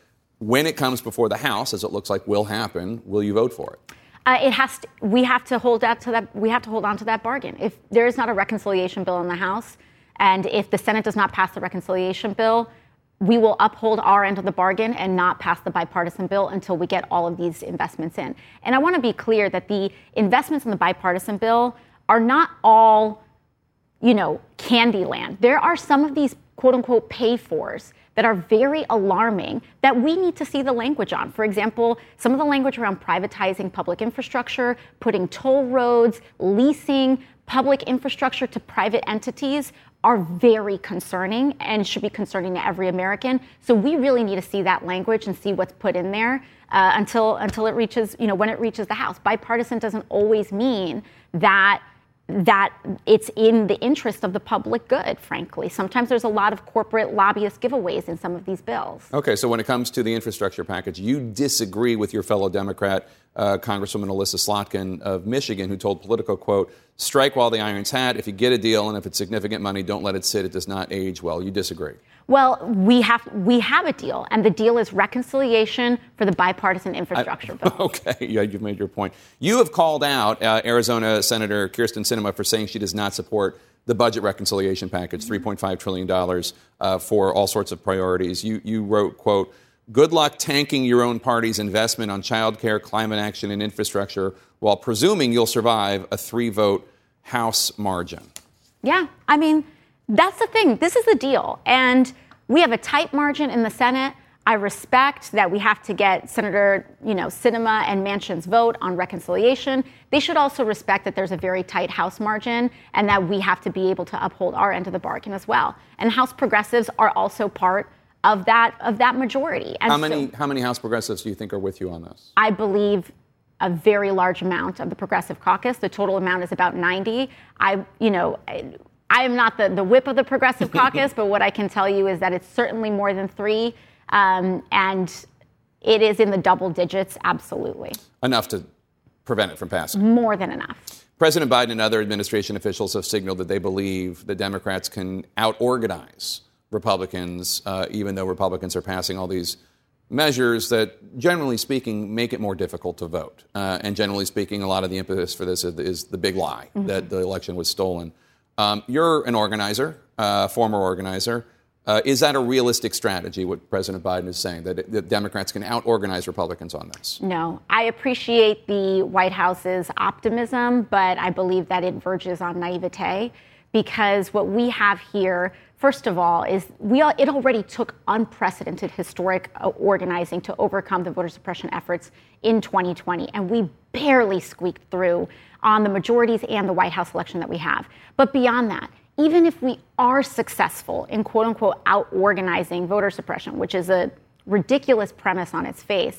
When it comes before the House, as it looks like will happen, will you vote for it? Uh, it has to, we have to hold out to that. We have to hold on to that bargain. If there is not a reconciliation bill in the House, and if the Senate does not pass the reconciliation bill, we will uphold our end of the bargain and not pass the bipartisan bill until we get all of these investments in. And I want to be clear that the investments in the bipartisan bill are not all, you know, candy land. There are some of these quote unquote pay-fors that are very alarming that we need to see the language on. For example, some of the language around privatizing public infrastructure, putting toll roads, leasing public infrastructure to private entities are very concerning and should be concerning to every American. So we really need to see that language and see what's put in there uh, until until it reaches, you know, when it reaches the House. Bipartisan doesn't always mean that that it's in the interest of the public good, frankly. Sometimes there's a lot of corporate lobbyist giveaways in some of these bills. Okay, so when it comes to the infrastructure package, you disagree with your fellow Democrat, uh, Congresswoman Elissa Slotkin of Michigan, who told Politico, quote, strike while the iron's hot. If you get a deal and if it's significant money, don't let it sit. It does not age well. You disagree. Well, we have we have a deal, and the deal is reconciliation for the bipartisan infrastructure I, bill. Okay, yeah, you've made your point. You have called out uh, Arizona Senator Kyrsten Sinema for saying she does not support the budget reconciliation package, three point five trillion dollars uh, for all sorts of priorities. You, you wrote, quote, good luck tanking your own party's investment on child care, climate action, and infrastructure while presuming you'll survive a three-vote House margin. Yeah, I mean, that's the thing. This is the deal. And we have a tight margin in the Senate. I respect that we have to get Senator, you know, Sinema and Manchin's vote on reconciliation. They should also respect that there's a very tight House margin and that we have to be able to uphold our end of the bargain as well. And House progressives are also part of that of that majority. And how many so, how many House progressives do you think are with you on this? I believe a very large amount of the Progressive Caucus. The total amount is about ninety. I, you know, I, I am not the, the whip of the Progressive Caucus, but what I can tell you is that it's certainly more than three, um, and it is in the double digits, absolutely. Enough to prevent it from passing. More than enough. President Biden and other administration officials have signaled that they believe the Democrats can out-organize Republicans, uh, even though Republicans are passing all these measures that, generally speaking, make it more difficult to vote. Uh, and generally speaking, a lot of the impetus for this is, is the big lie mm-hmm. that the election was stolen. Um, you're an organizer, uh, former organizer. Uh, is that a realistic strategy, what President Biden is saying, that, that Democrats can out-organize Republicans on this? No. I appreciate the White House's optimism, but I believe that it verges on naivete, because what we have here, first of all, is we all, it already took unprecedented historic uh, organizing to overcome the voter suppression efforts in twenty twenty, and we barely squeaked through on the majorities and the White House election that we have. But beyond that, even if we are successful in quote unquote out-organizing voter suppression, which is a ridiculous premise on its face,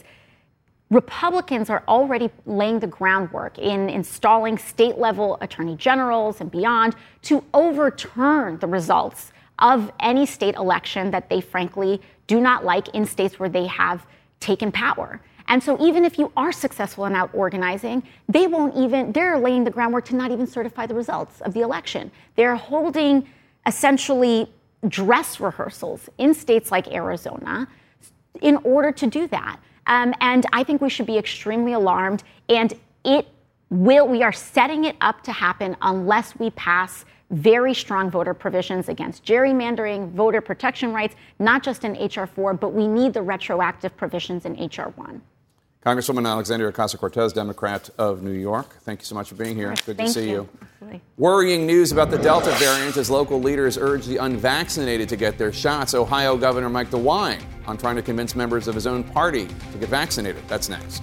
Republicans are already laying the groundwork in installing state-level attorney generals and beyond to overturn the results of any state election that they frankly do not like in states where they have taken power. And so even if you are successful in out organizing, they won't even, they're laying the groundwork to not even certify the results of the election. They're holding essentially dress rehearsals in states like Arizona in order to do that. Um, and I think we should be extremely alarmed. And it will, we are setting it up to happen unless we pass very strong voter provisions against gerrymandering, voter protection rights, not just in H R four, but we need the retroactive provisions in H R one. Congresswoman Alexandria Ocasio-Cortez, Democrat of New York. Thank you so much for being here. Good Thank to see you. you. you. Worrying news about the Delta variant as local leaders urge the unvaccinated to get their shots. Ohio Governor Mike DeWine on trying to convince members of his own party to get vaccinated. That's next.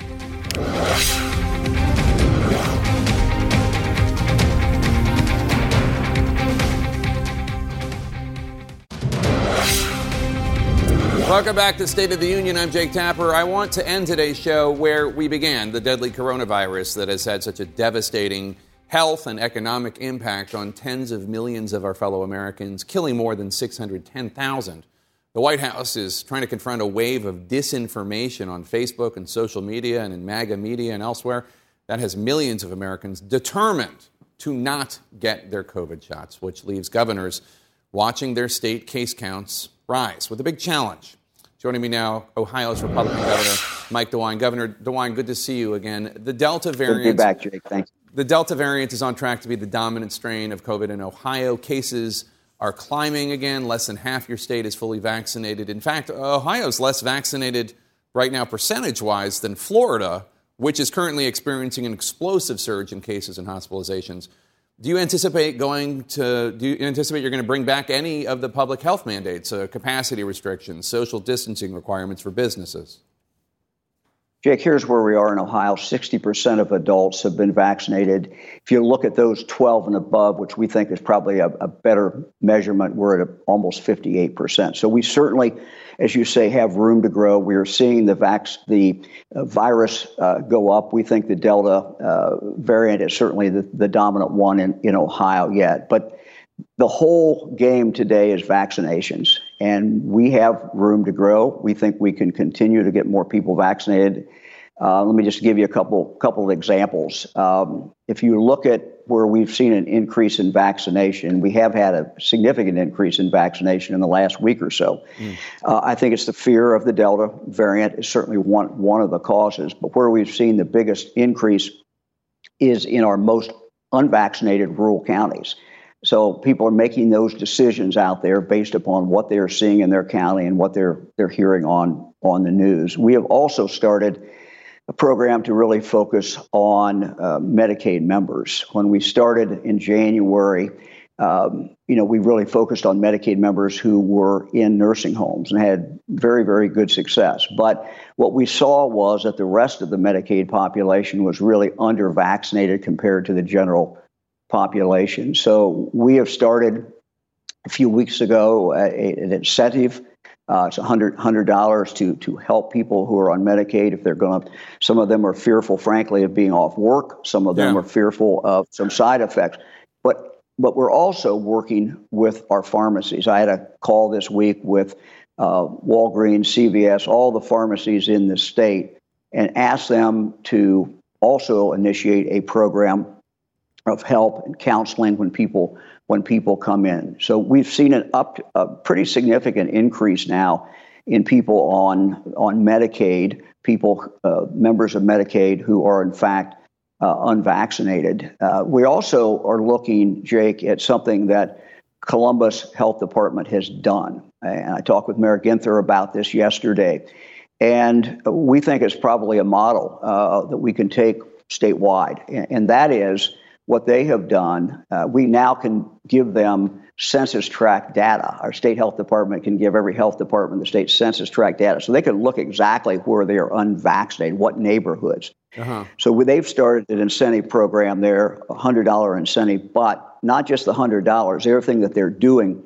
Welcome back to State of the Union. I'm Jake Tapper. I want to end today's show where we began, the deadly coronavirus that has had such a devastating health and economic impact on tens of millions of our fellow Americans, killing more than six hundred ten thousand. The White House is trying to confront a wave of disinformation on Facebook and social media and in MAGA media and elsewhere that has millions of Americans determined to not get their COVID shots, which leaves governors watching their state case counts rise with a big challenge. Joining me now, Ohio's Republican Governor Mike DeWine. Governor DeWine, good to see you again. The Delta variant. Good to be back, Jake. Thanks. The Delta variant is on track to be the dominant strain of COVID in Ohio. Cases are climbing again. Less than half your state is fully vaccinated. In fact, Ohio's less vaccinated right now percentage-wise than Florida, which is currently experiencing an explosive surge in cases and hospitalizations. Do you anticipate going to, do you anticipate you're going to bring back any of the public health mandates, uh, capacity restrictions, social distancing requirements for businesses? Jake, here's where we are in Ohio. sixty percent of adults have been vaccinated. If you look at those twelve and above, which we think is probably a, a better measurement, we're at a, almost fifty-eight percent. So we certainly, as you say, have room to grow. We are seeing the, vax, the uh, virus uh, go up. We think the Delta uh, variant is certainly the, the dominant one in, in Ohio yet. But the whole game today is vaccinations, and we have room to grow. We think we can continue to get more people vaccinated. Uh, let me just give you a couple couple of examples. Um, if you look at where we've seen an increase in vaccination, we have had a significant increase in vaccination in the last week or so. Mm. Uh, I think it's the fear of the Delta variant is certainly one one of the causes. But where we've seen the biggest increase is in our most unvaccinated rural counties. So people are making those decisions out there based upon what they're seeing in their county and what they're they're hearing on on the news. We have also started a program to really focus on uh, Medicaid members. When we started in January, um, you know, we really focused on Medicaid members who were in nursing homes and had very, very good success. But what we saw was that the rest of the Medicaid population was really under-vaccinated compared to the general population. So we have started a few weeks ago a, an incentive. Uh, it's one hundred dollars to to help people who are on Medicaid if they're going to. Some of them are fearful, frankly, of being off work. Some of them yeah. are fearful of some side effects. But but we're also working with our pharmacies. I had a call this week with uh, Walgreens, C V S, all the pharmacies in the state, and asked them to also initiate a program of help and counseling when people when people come in. So we've seen an up a pretty significant increase now in people on on Medicaid, people uh, members of Medicaid who are in fact uh, unvaccinated. Uh, we also are looking, Jake, at something that Columbus Health Department has done. And I talked with Mayor Ginther about this yesterday, and we think it's probably a model uh, that we can take statewide, and, and that is what they have done. Uh, we now can give them census tract data. Our state health department can give every health department the state census tract data, so they can look exactly where they are unvaccinated, what neighborhoods. Uh-huh. So they've started an incentive program there, a one hundred dollars incentive, but not just the one hundred dollars. The other thing that they're doing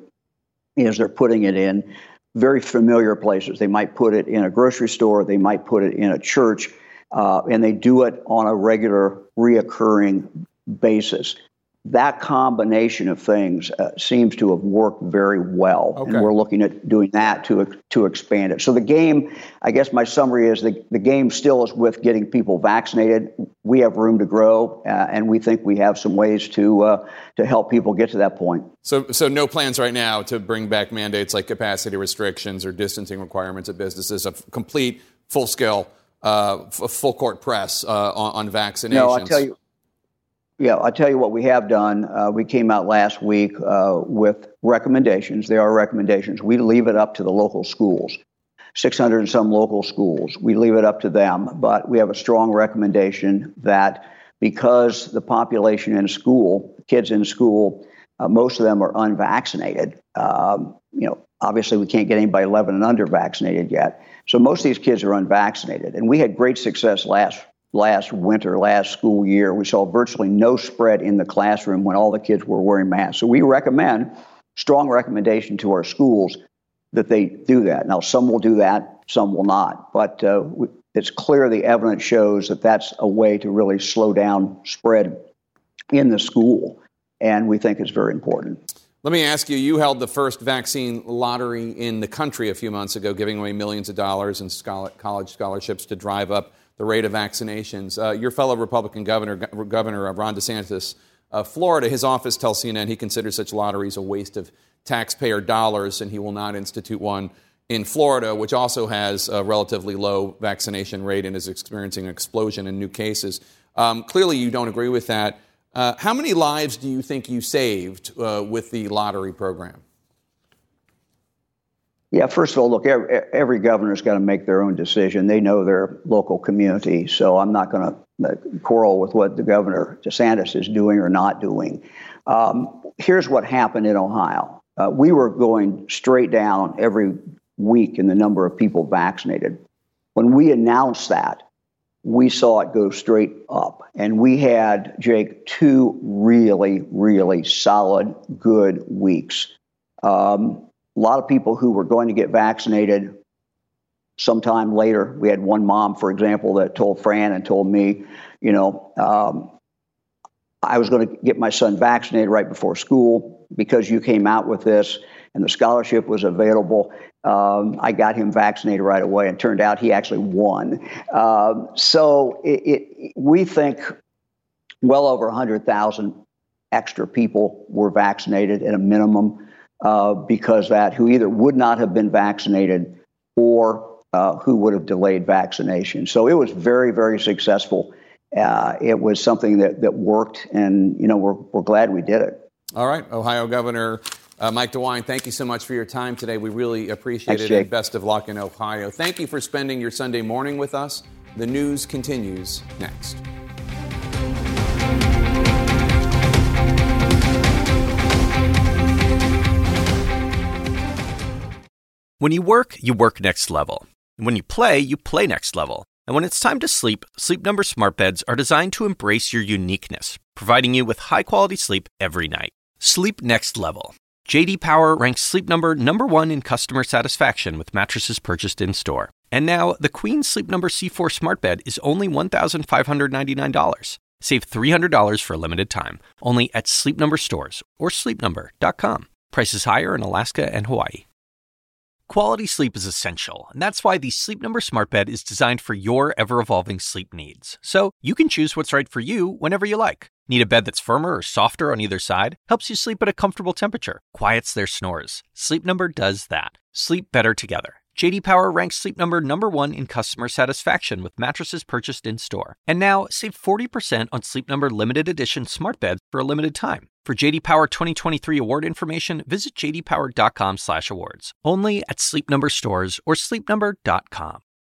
is they're putting it in very familiar places. They might put it in a grocery store, they might put it in a church, uh, and they do it on a regular, reoccurring basis. That combination of things uh, seems to have worked very well, okay. and we're looking at doing that to to expand it. So the game, I guess my summary is the, the game still is with getting people vaccinated. We have room to grow, uh, and we think we have some ways to uh, to help people get to that point. So, so no plans right now to bring back mandates like capacity restrictions or distancing requirements at businesses, a complete, full-scale, uh, f- full-court press uh, on, on vaccinations. No, I'll tell you. Yeah, I'll tell you what we have done. Uh, we came out last week uh, with recommendations. They are recommendations. We leave it up to the local schools, six hundred and some local schools. We leave it up to them. But we have a strong recommendation that because the population in school, kids in school, uh, most of them are unvaccinated. Um, you know, obviously we can't get anybody eleven and under vaccinated yet. So most of these kids are unvaccinated. And we had great success last last winter, last school year. We saw virtually no spread in the classroom when all the kids were wearing masks. So we recommend, strong recommendation to our schools that they do that. Now, some will do that, some will not. But uh, it's clear the evidence shows that that's a way to really slow down spread in the school. And we think it's very important. Let me ask you, you held the first vaccine lottery in the country a few months ago, giving away millions of dollars in scholar- college scholarships to drive up the rate of vaccinations. Uh, your fellow Republican governor, Governor Ron DeSantis, uh, Florida, his office tells C N N he considers such lotteries a waste of taxpayer dollars, and he will not institute one in Florida, which also has a relatively low vaccination rate and is experiencing an explosion in new cases. Um, clearly, you don't agree with that. Uh, how many lives do you think you saved uh, with the lottery program? Yeah, first of all, look, every, every governor's got to make their own decision. They know their local community, so I'm not going to quarrel with what the governor DeSantis is doing or not doing. Um, here's what happened in Ohio. Uh, we were going straight down every week in the number of people vaccinated. When we announced that, we saw it go straight up. And we had, Jake, two really, really solid, good weeks. Um, a lot of people who were going to get vaccinated sometime later. We had one mom, for example, that told Fran and told me, you know, um, I was going to get my son vaccinated right before school because you came out with this and the scholarship was available. Um, I got him vaccinated right away, and turned out he actually won. Um, so it, it, we think well over one hundred thousand extra people were vaccinated at a minimum uh, because that who either would not have been vaccinated or uh, who would have delayed vaccination. So it was very, very successful. Uh, it was something that, that worked, and you know we're we're glad we did it. All right, Ohio Governor Uh, Mike DeWine, thank you so much for your time today. We really appreciate Thanks, it. Jake. And best of luck in Ohio. Thank you for spending your Sunday morning with us. The news continues next. When you work, you work next level. And when you play, you play next level. And when it's time to sleep, Sleep Number smart beds are designed to embrace your uniqueness, providing you with high-quality sleep every night. Sleep next level. J D Power ranks Sleep Number number one in customer satisfaction with mattresses purchased in-store. And now, the Queen Sleep Number C four smart bed is only one thousand five hundred ninety-nine dollars. Save three hundred dollars for a limited time, only at Sleep Number stores or sleep number dot com. Prices higher in Alaska and Hawaii. Quality sleep is essential, and that's why the Sleep Number smart bed is designed for your ever-evolving sleep needs. So you can choose what's right for you whenever you like. Need a bed that's firmer or softer on either side? Helps you sleep at a comfortable temperature. Quiets their snores. Sleep Number does that. Sleep better together. J D Power ranks Sleep Number number one in customer satisfaction with mattresses purchased in-store. And now, save forty percent on Sleep Number limited edition smart beds for a limited time. For J D Power twenty twenty-three award information, visit j d power dot com slash awards. Only at Sleep Number stores or sleep number dot com.